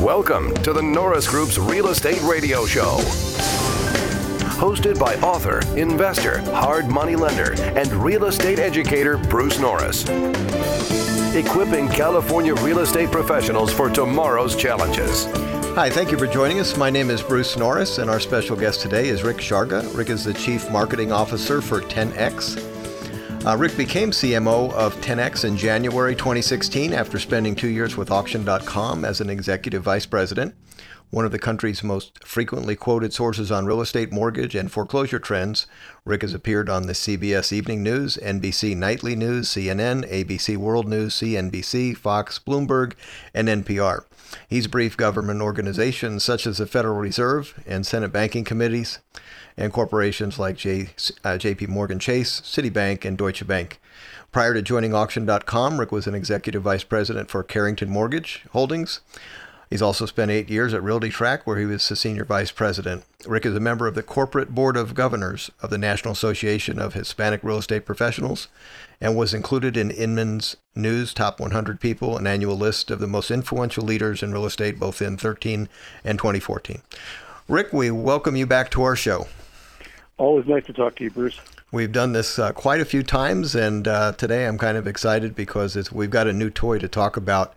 Welcome to the Norris Group's Real Estate Radio Show. Hosted by author, investor, hard money lender, and real estate educator Bruce Norris. Equipping California real estate professionals for tomorrow's challenges. Hi, thank you for joining us. My name is Bruce Norris, and our special guest today is Rick Sharga. Rick is the Chief Marketing Officer for 10X. Rick became CMO of 10X in January 2016 after spending 2 years with Auction.com as an Executive Vice President. One of the country's most frequently quoted sources on real estate, mortgage, and foreclosure trends, Rick has appeared on the CBS Evening News, NBC Nightly News, CNN, ABC World News, CNBC, Fox, Bloomberg, and NPR. He's briefed government organizations such as the Federal Reserve and Senate banking committees, and corporations like J.P. Morgan Chase, Citibank, and Deutsche Bank. Prior to joining Auction.com, Rick was an Executive Vice President for Carrington Mortgage Holdings. He's also spent 8 years at RealtyTrack, where he was the Senior Vice President. Rick is a member of the Corporate Board of Governors of the National Association of Hispanic Real Estate Professionals and was included in Inman's News Top 100 People, an annual list of the most influential leaders in real estate, both in 2013 and 2014. Rick, we welcome you back to our show. Always nice to talk to you, Bruce. We've done this quite a few times, and today I'm kind of excited because we've got a new toy to talk about.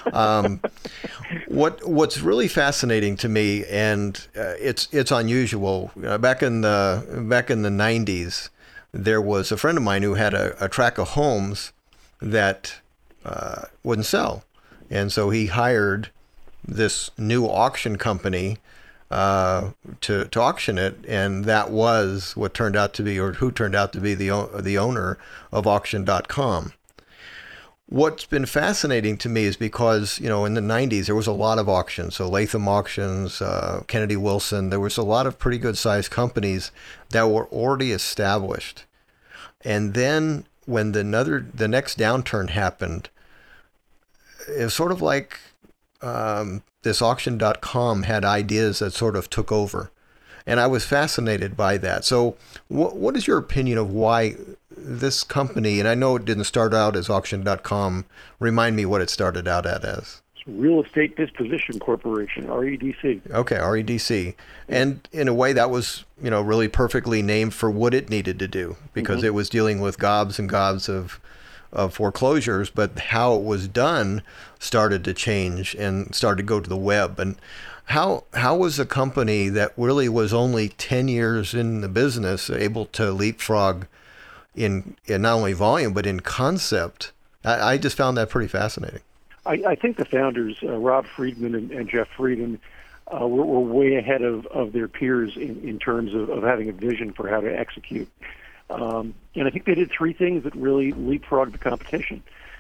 What's really fascinating to me, and it's unusual. Back in the 90s, there was a friend of mine who had a tract of homes that wouldn't sell, and so he hired this new auction company to auction it, and that was what turned out to be, or who turned out to be the owner of Auction.com. What's been fascinating to me is because, in the 90s, there was a lot of auctions. So Latham Auctions, Kennedy Wilson, there was a lot of pretty good sized companies that were already established. And then when the next downturn happened, it was sort of like, this Auction.com had ideas that sort of took over. And I was fascinated by that. So what is your opinion of why this company, and I know it didn't start out as Auction.com, remind me what it started out as. Real Estate Disposition Corporation, REDC. Okay, REDC. And in a way that was, really perfectly named for what it needed to do, because it was dealing with gobs and gobs of foreclosures, but how it was done started to change and started to go to the web. And how was a company that really was only 10 years in the business able to leapfrog in not only volume, but in concept? I just found that pretty fascinating. I think the founders, Rob Friedman and Jeff Frieden, were way ahead of their peers in terms of having a vision for how to execute. And I think they did three things that really leapfrogged the competition.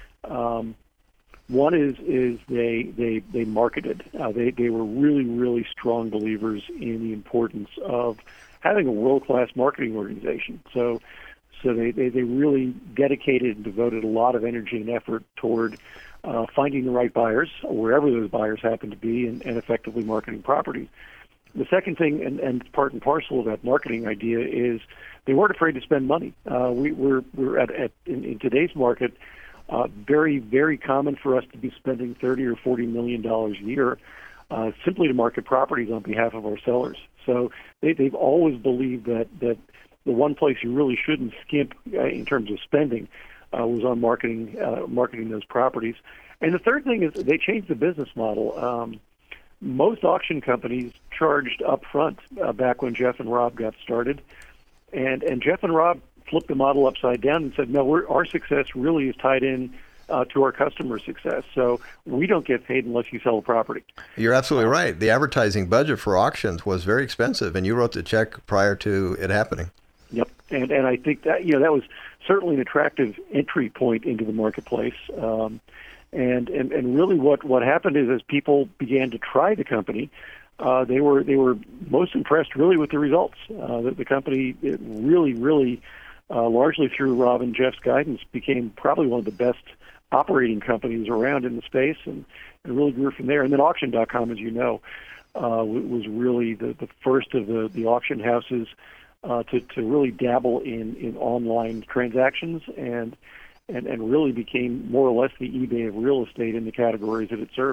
One is they marketed. They were really, really strong believers in the importance of having a world-class marketing organization. So they really dedicated and devoted a lot of energy and effort toward finding the right buyers, wherever those buyers happen to be, and effectively marketing properties. The second thing, and part and parcel of that marketing idea, is they weren't afraid to spend money. We're in today's market, very, very common for us to be spending $30 or $40 million a year simply to market properties on behalf of our sellers. So they've always believed that the one place you really shouldn't skimp in terms of spending was on marketing those properties. And the third thing is they changed the business model. Most auction companies charged up front back when Jeff and Rob got started. And Jeff and Rob flipped the model upside down and said, no, our success really is tied in to our customer success. So we don't get paid unless you sell a property. You're absolutely right. The advertising budget for auctions was very expensive, and you wrote the check prior to it happening. Yep. And I think that, that was certainly an attractive entry point into the marketplace. And really what happened is as people began to try the company, they were most impressed really with the results. The company really largely through Rob and Jeff's guidance became probably one of the best operating companies around in the space, and really grew from there. And then Auction.com, as you know, was really the first of the auction houses to really dabble in online transactions and really became more or less the eBay of real estate in the categories that it served.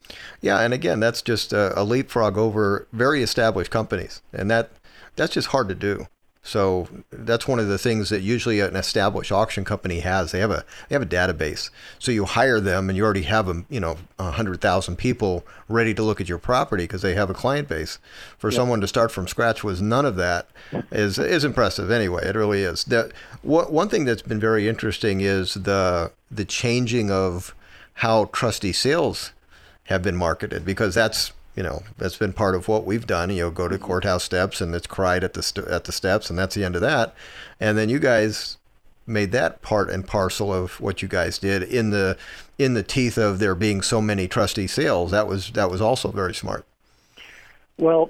Yeah, and again, that's just a leapfrog over very established companies, and that's just hard to do. So that's one of the things that usually an established auction company has. They have a database. So you hire them, and you already have 100,000 people ready to look at your property because they have a client base. For someone to start from scratch with none of that is impressive. Anyway, it really is. One thing that's been very interesting is the changing of how trustee sales have been marketed, because that's been part of what we've done. Go to courthouse steps and it's cried at the steps, and that's the end of that. And then you guys made that part and parcel of what you guys did in the teeth of there being so many trustee sales. That was also very smart. Well,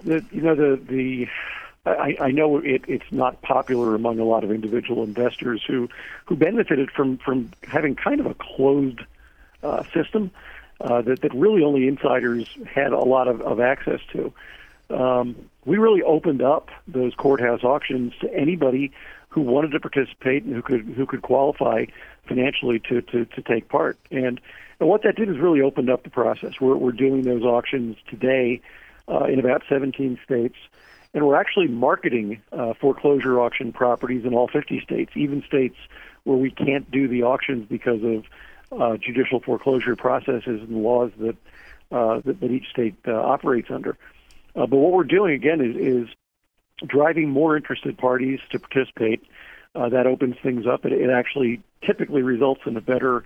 I know it's not popular among a lot of individual investors who benefited from having kind of a closed system. That really only insiders had a lot of access to. We really opened up those courthouse auctions to anybody who wanted to participate and who could qualify financially to take part. And what that did is really opened up the process. We're doing those auctions today in about 17 states, and we're actually marketing foreclosure auction properties in all 50 states, even states where we can't do the auctions because of judicial foreclosure processes and laws that each state operates under. But what we're doing, again, is driving more interested parties to participate. That opens things up. It actually typically results in a better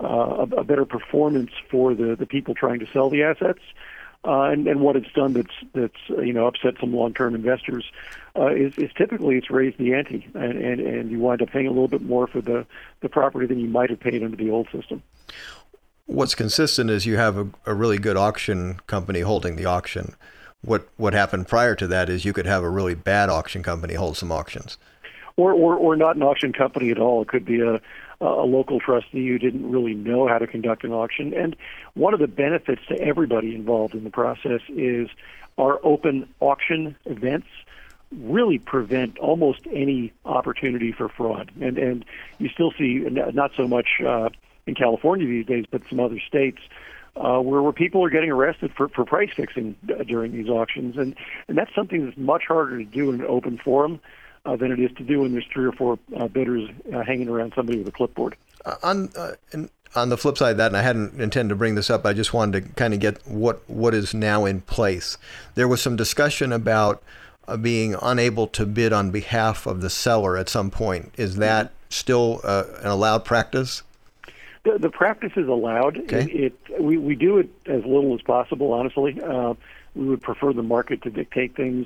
performance for the people trying to sell the assets. And what it's done that's upset some long-term investors is typically it's raised the ante, and you wind up paying a little bit more for the property than you might have paid under the old system. What's consistent is you have a really good auction company holding the auction. What happened prior to that is you could have a really bad auction company hold some auctions. Or not an auction company at all. It could be a local trustee who didn't really know how to conduct an auction. And one of the benefits to everybody involved in the process is our open auction events really prevent almost any opportunity for fraud. And you still see, not so much in California these days, but some other states, where people are getting arrested for price fixing during these auctions. And that's something that's much harder to do in an open forum than it is to do when there's 3 or 4 bidders hanging around somebody with a clipboard. On the flip side of that, and I hadn't intended to bring this up, I just wanted to kind of get what is now in place. There was some discussion about being unable to bid on behalf of the seller at some point. Is that still an allowed practice? The practice is allowed. Okay. We do it as little as possible, honestly. We would prefer the market to dictate things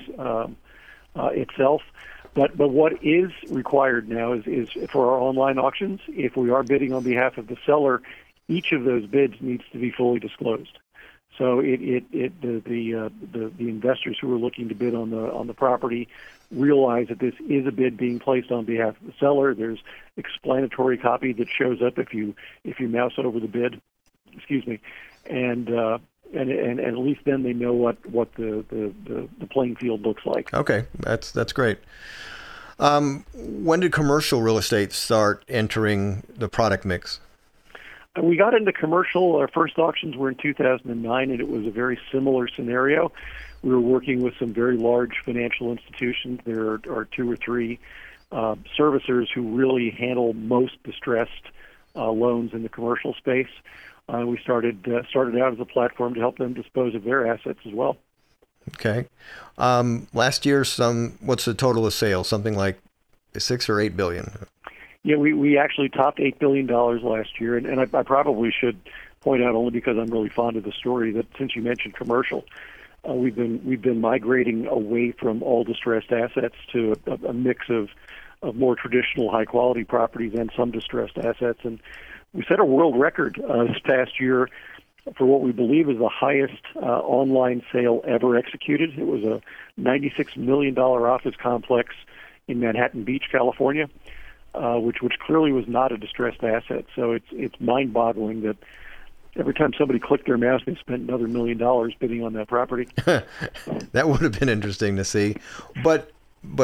itself. But what is required now is for our online auctions, if we are bidding on behalf of the seller, each of those bids needs to be fully disclosed. So the investors who are looking to bid on the property realize that this is a bid being placed on behalf of the seller. There's explanatory copy that shows up if you mouse over the bid. Excuse me, and at least then they know what the playing field looks like. Okay, that's great. When did commercial real estate start entering the product mix? We got into commercial. Our first auctions were in 2009, and it was a very similar scenario. We were working with some very large financial institutions. There are 2 or 3 servicers who really handle most distressed loans in the commercial space. We started out as a platform to help them dispose of their assets as well. Okay. Last year, what's the total of sales? Something like $6 or $8 billion. Yeah, we actually topped $8 billion last year, and I probably should point out, only because I'm really fond of the story, that since you mentioned commercial, we've been migrating away from all distressed assets to a mix of more traditional high quality properties and some distressed assets. And we set a world record this past year for what we believe is the highest online sale ever executed. It was a $96 million office complex in Manhattan Beach, California, which clearly was not a distressed asset. So it's mind-boggling that every time somebody clicked their mouse, they spent another $1 million bidding on that property. That would have been interesting to see. But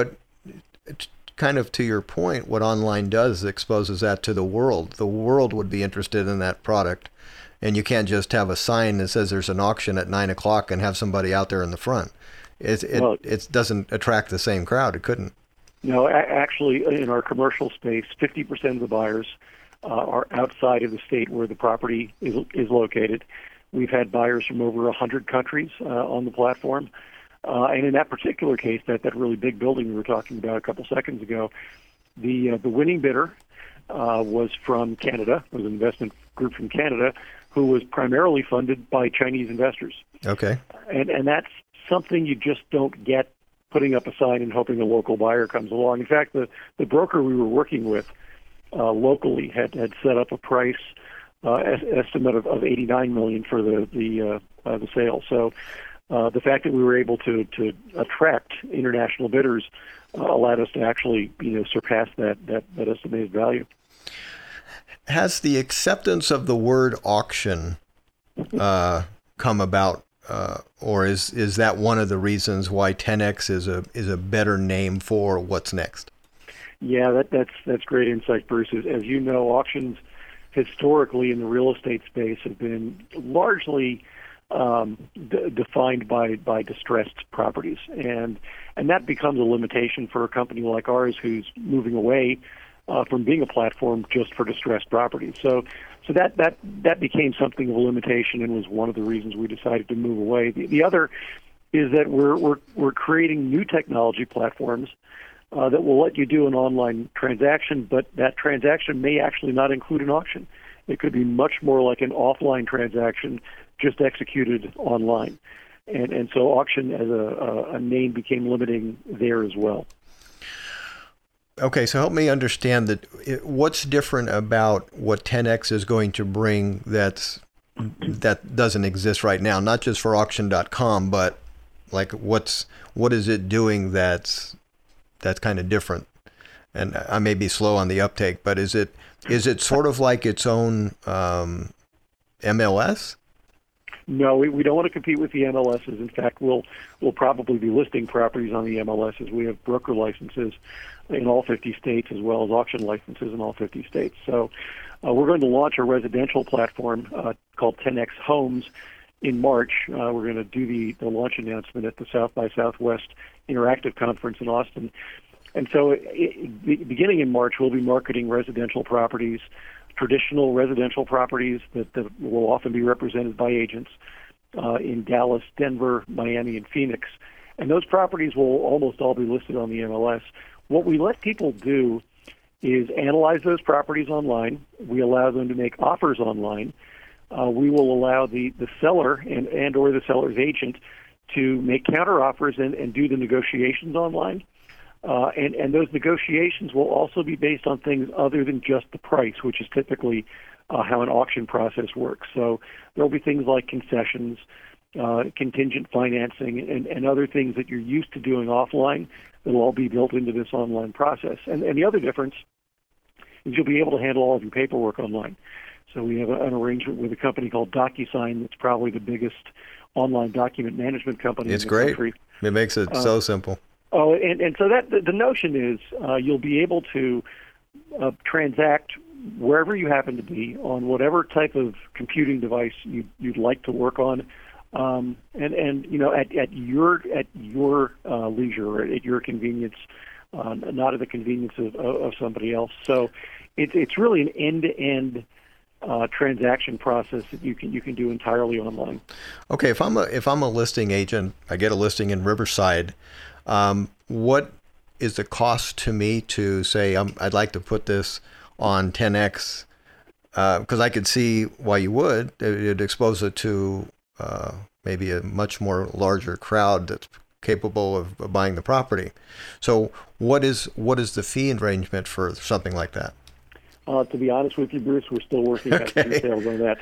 kind of to your point, what online does exposes that to the world. The world would be interested in that product. and you can't just have a sign that says there's an auction at 9 o'clock and have somebody out there in the front. It doesn't attract the same crowd. It couldn't. No, actually, in our commercial space, 50% of the buyers are outside of the state where the property is located. We've had buyers from over 100 countries on the platform. And in that particular case, that really big building we were talking about a couple seconds ago, the winning bidder was from Canada, was an investment group from Canada, who was primarily funded by Chinese investors. Okay. And that's something you just don't get putting up a sign and hoping a local buyer comes along. In fact, the broker we were working with locally had set up a price estimate of $89 million for the sale. So the fact that we were able to attract international bidders allowed us to actually surpass that estimated value. Has the acceptance of the word auction come about, or is that one of the reasons why 10X is a better name for what's next? Yeah, that's great insight, Bruce. As you know, auctions historically in the real estate space have been largely defined by distressed properties, and that becomes a limitation for a company like ours who's moving away from being a platform just for distressed properties. So that became something of a limitation and was one of the reasons we decided to move away. The other is that we're creating new technology platforms that will let you do an online transaction, but that transaction may actually not include an auction. It could be much more like an offline transaction just executed online. And so auction as a name became limiting there as well. Okay, so help me understand what's different about what 10X is going to bring that doesn't exist right now, not just for auction.com, but like what is it doing that's kind of different? And I may be slow on the uptake, but is it sort of like its own MLS? No, we don't want to compete with the MLSs. In fact, we'll probably be listing properties on the MLSs. We have broker licenses in all 50 states as well as auction licenses in all 50 states. So we're going to launch a residential platform called 10X Homes in March. We're going to do the launch announcement at the South by Southwest Interactive Conference in Austin. And so beginning in March, we'll be marketing residential properties, traditional residential properties that will often be represented by agents in Dallas, Denver, Miami, and Phoenix. And those properties will almost all be listed on the MLS. What we let people do is analyze those properties online. We allow them to make offers online. We will allow the seller and or the seller's agent to make counteroffers and do the negotiations online. And those negotiations will also be based on things other than just the price, which is typically how an auction process works. So there will be things like concessions, contingent financing, and other things that you're used to doing offline that will all be built into this online process. And the other difference is you'll be able to handle all of your paperwork online. So we have an arrangement with a company called DocuSign that's probably the biggest online document management company in the country. It makes it so simple. Oh, and so that the notion is you'll be able to transact wherever you happen to be on whatever type of computing device you'd like to work on, and at your leisure or at your convenience, not at the convenience of somebody else. So it's really an end-to-end transaction process that you can do entirely online. Okay, if I'm a listing agent, I get a listing in Riverside. What is the cost to me to say I'd like to put this on 10X? Because I could see why you would. It'd expose it to maybe a much more larger crowd that's capable of buying the property. So what is the fee arrangement for something like that? To be honest with you, Bruce, we're still working out the details on that.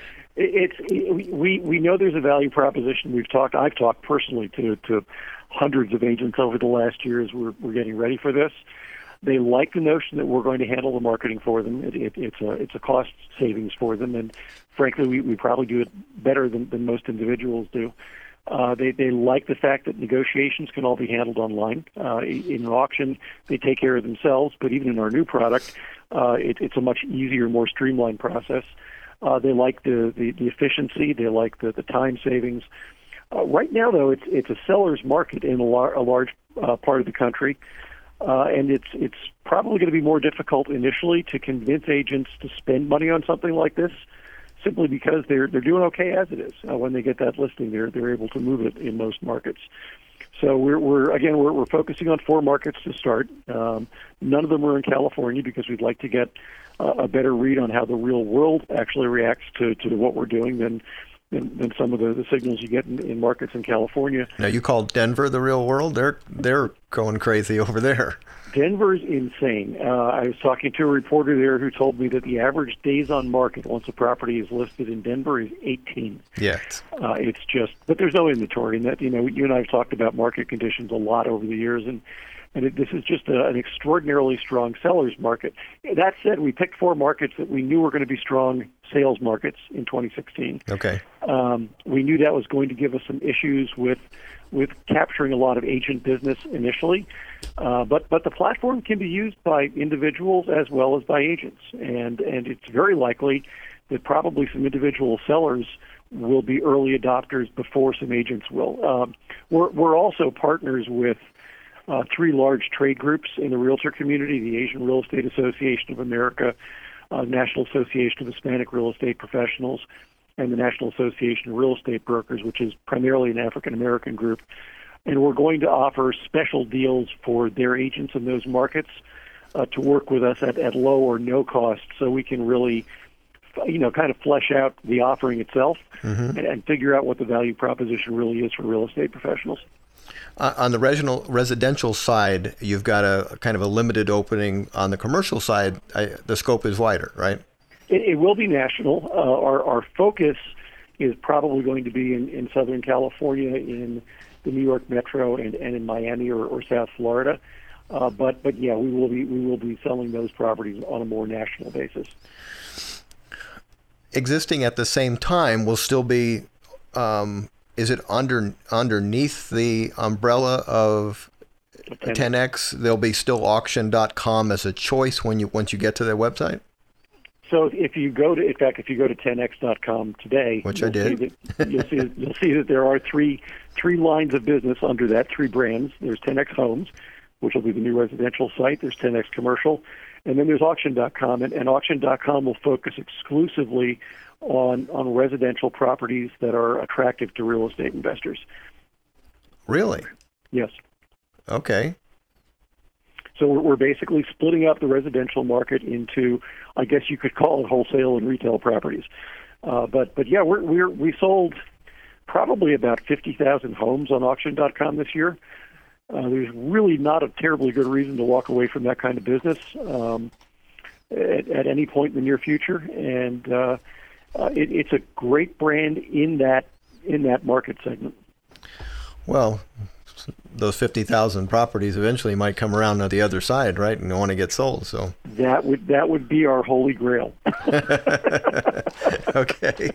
We know there's a value proposition. I've talked personally to hundreds of agents over the last year as we're getting ready for this. They like the notion that we're going to handle the marketing for them. It's a cost savings for them, and frankly, we probably do it better than most individuals do. They like the fact that negotiations can all be handled online. In an auction, they take care of themselves, but even in our new product, it's a much easier, more streamlined process. They like the efficiency. They like the time savings. Right now, though, it's a seller's market in a large part of the country, and it's probably going to be more difficult initially to convince agents to spend money on something like this, simply because they're doing okay as it is. When they get that listing, they're able to move it in most markets. So we're focusing on 4 markets to start. None of them are in California because we'd like to get a better read on how the real world actually reacts to what we're doing than some of the signals you get in markets in California. Now, you call Denver the real world? They're going crazy over there. Denver's insane. I was talking to a reporter there who told me that the average days on market once a property is listed in Denver is 18. Yeah. It's just, but there's no inventory. And that, you and I have talked about market conditions a lot over the years, and this is just an extraordinarily strong seller's market. That said, we picked 4 markets that we knew were going to be strong sales markets in 2016. Okay. We knew that was going to give us some issues with capturing a lot of agent business initially, but the platform can be used by individuals as well as by agents, and it's very likely that probably some individual sellers will be early adopters before some agents will. We're also partners with 3 large trade groups in the realtor community: the Asian Real Estate Association of America, National Association of Hispanic Real Estate Professionals, and the National Association of Real Estate Brokers, which is primarily an African-American group. And we're going to offer special deals for their agents in those markets to work with us at low or no cost, so we can really, kind of flesh out the offering itself and figure out what the value proposition really is for real estate professionals. On the residential side, you've got a kind of a limited opening. On the commercial side, the scope is wider, right? It will be national. Our focus is probably going to be in Southern California, in the New York Metro, and in Miami or South Florida. But yeah, we will be selling those properties on a more national basis. Existing at the same time will still be. Is it underneath the umbrella of 10X? There'll be still auction.com as a choice once you get to their website? So if you go to 10x.com today, which I did, you'll see that there are three lines of business under that, 3 brands. There's 10X Homes, which will be the new residential site. There's 10X Commercial, and then there's auction.com, and auction.com will focus exclusively on residential properties that are attractive to real estate investors. Really? Yes. Okay. So we're basically splitting up the residential market into, I guess you could call it, wholesale and retail properties. But yeah, we sold probably about 50,000 homes on auction.com this year. There's really not a terribly good reason to walk away from that kind of business at any point in the near future, and it's a great brand in that market segment. Well, those 50,000 properties eventually might come around on the other side, right? And want to get sold. So that would be our holy grail. Okay.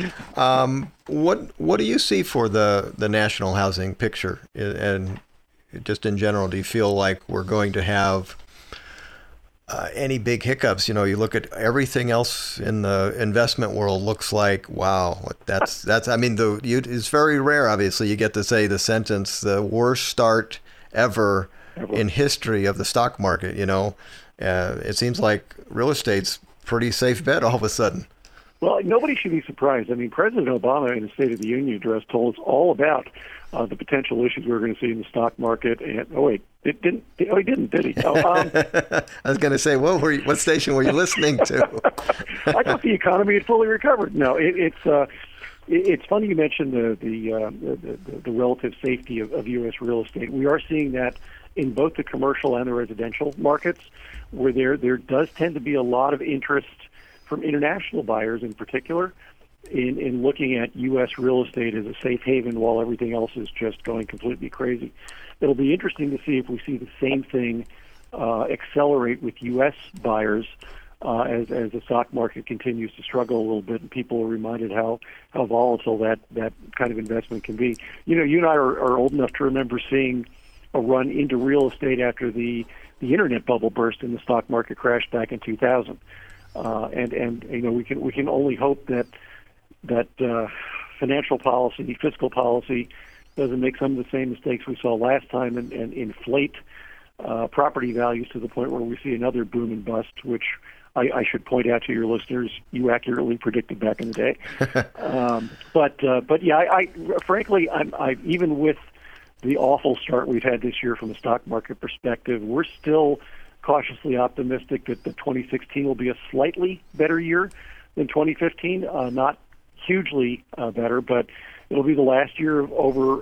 What do you see for the national housing picture, and just in general? Do you feel like we're going to have any big hiccups? You look at everything else in the investment world, looks like, wow, that's. I mean, it's very rare. Obviously, you get to say the sentence, "the worst start ever in history of the stock market." It seems like real estate's pretty safe bet all of a sudden. Well, nobody should be surprised. I mean, President Obama in the State of the Union address told us all about the potential issues we were going to see in the stock market. And he didn't, did he? I was going to say, what station were you listening to? I thought the economy had fully recovered. No, it's funny you mentioned the relative safety of U.S. real estate. We are seeing that in both the commercial and the residential markets, where there does tend to be a lot of interest from international buyers in particular in looking at U.S. real estate as a safe haven while everything else is just going completely crazy. It'll be interesting to see if we see the same thing accelerate with U.S. buyers as the stock market continues to struggle a little bit, and people are reminded how volatile that kind of investment can be. You and I are old enough to remember seeing a run into real estate after the internet bubble burst and the stock market crashed back in 2000. and we can only hope that financial policy, fiscal policy, doesn't make some of the same mistakes we saw last time and inflate property values to the point where we see another boom and bust, which I should point out to your listeners, you accurately predicted back in the day. But yeah, I frankly, I even with the awful start we've had this year from a stock market perspective, we're still cautiously optimistic that the 2016 will be a slightly better year than 2015. Not hugely better, but it'll be the last year of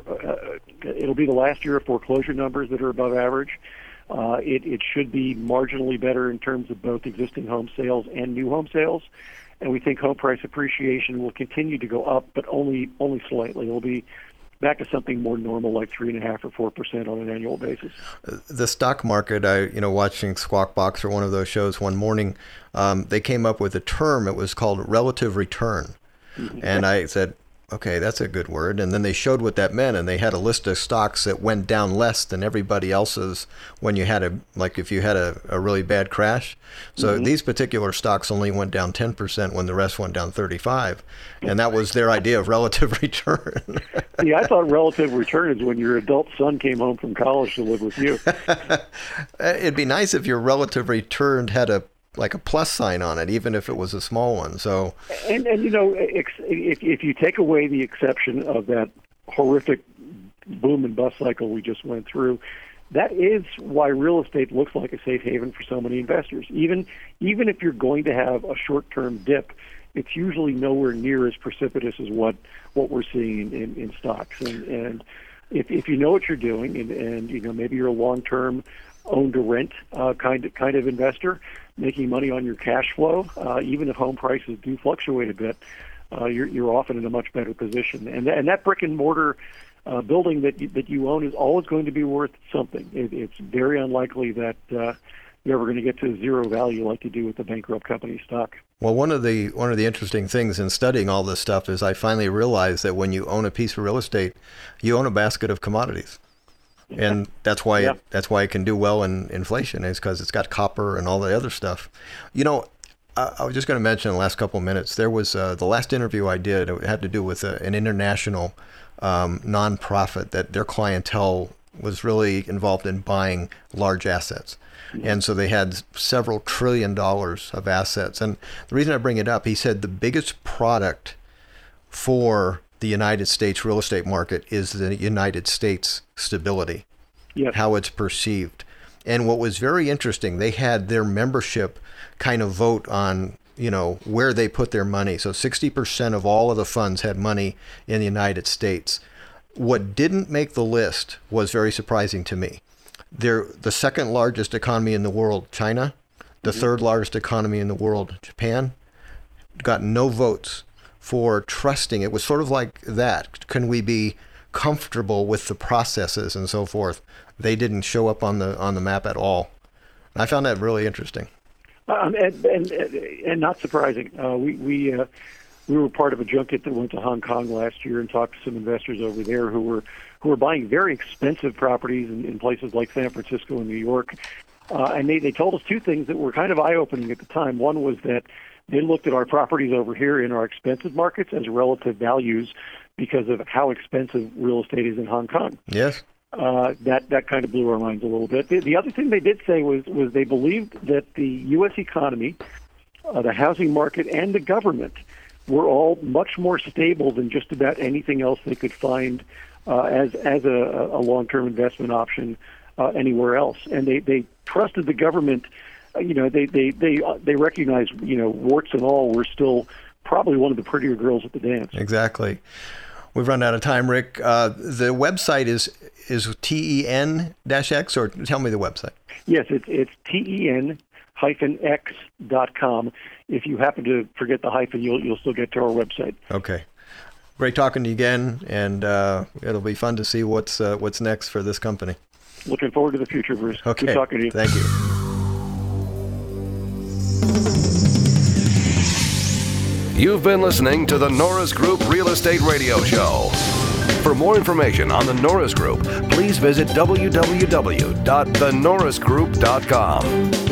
foreclosure numbers that are above average. It should be marginally better in terms of both existing home sales and new home sales, and we think home price appreciation will continue to go up, but only slightly. It'll be back to something more normal, like 3.5% or 4% on an annual basis. The stock market, watching Squawk Box or one of those shows one morning, they came up with a term. It was called relative return, and I said, okay, that's a good word. And then they showed what that meant, and they had a list of stocks that went down less than everybody else's when you had if you had a really bad crash. So these particular stocks only went down 10% when the rest went down 35%. And that was their idea of relative return. See, I thought relative return is when your adult son came home from college to live with you. It'd be nice if your relative return had a plus sign on it, even if it was a small one. So, and if you take away the exception of that horrific boom and bust cycle we just went through, that is why real estate looks like a safe haven for so many investors. Even if you're going to have a short-term dip, it's usually nowhere near as precipitous as what we're seeing in stocks. And if you know what you're doing, and maybe you're a long-term own to rent kind of investor, making money on your cash flow, even if home prices do fluctuate a bit, you're often in a much better position. And that brick and mortar building that you own is always going to be worth something. It's very unlikely that you're ever going to get to zero value like you do with the bankrupt company stock. Well, one of the interesting things in studying all this stuff is I finally realized that when you own a piece of real estate, you own a basket of commodities. And that's why it can do well in inflation, is because it's got copper and all the other stuff. I was just going to mention in the last couple of minutes, there was the last interview I did. It had to do with an international nonprofit that their clientele was really involved in buying large assets. And so they had several $1 trillion of assets. And the reason I bring it up, he said the biggest product for the United States real estate market is the United States stability, how it's perceived. And what was very interesting, they had their membership kind of vote on, where they put their money. So 60% of all of the funds had money in the United States. What didn't make the list was very surprising to me. They're the second largest economy in the world, China, the third largest economy in the world, Japan, got no votes for trusting. It was sort of like that. Can we be comfortable with the processes and so forth? They didn't show up on the map at all. I found that really interesting. And not surprising. We were part of a junket that went to Hong Kong last year and talked to some investors over there who were buying very expensive properties in places like San Francisco and New York. And they told us two things that were kind of eye-opening at the time. One was that they looked at our properties over here in our expensive markets as relative values because of how expensive real estate is in Hong Kong. Yes. That kind of blew our minds a little bit. The other thing they did say was they believed that the U.S. economy, the housing market, and the government were all much more stable than just about anything else they could find as a long-term investment option anywhere else. And they trusted the government. They recognize, warts and all, we're still probably one of the prettier girls at the dance. Exactly. We've run out of time, Rick. The website is TEN-X, or tell me the website. Yes, it's TEN-X.com. If you happen to forget the hyphen, you'll still get to our website. Okay. Great talking to you again, and it'll be fun to see what's next for this company. Looking forward to the future, Bruce. Okay. Good talking to you. Thank you. You've been listening to the Norris Group Real Estate Radio Show. For more information on the Norris Group, please visit www.thenorrisgroup.com.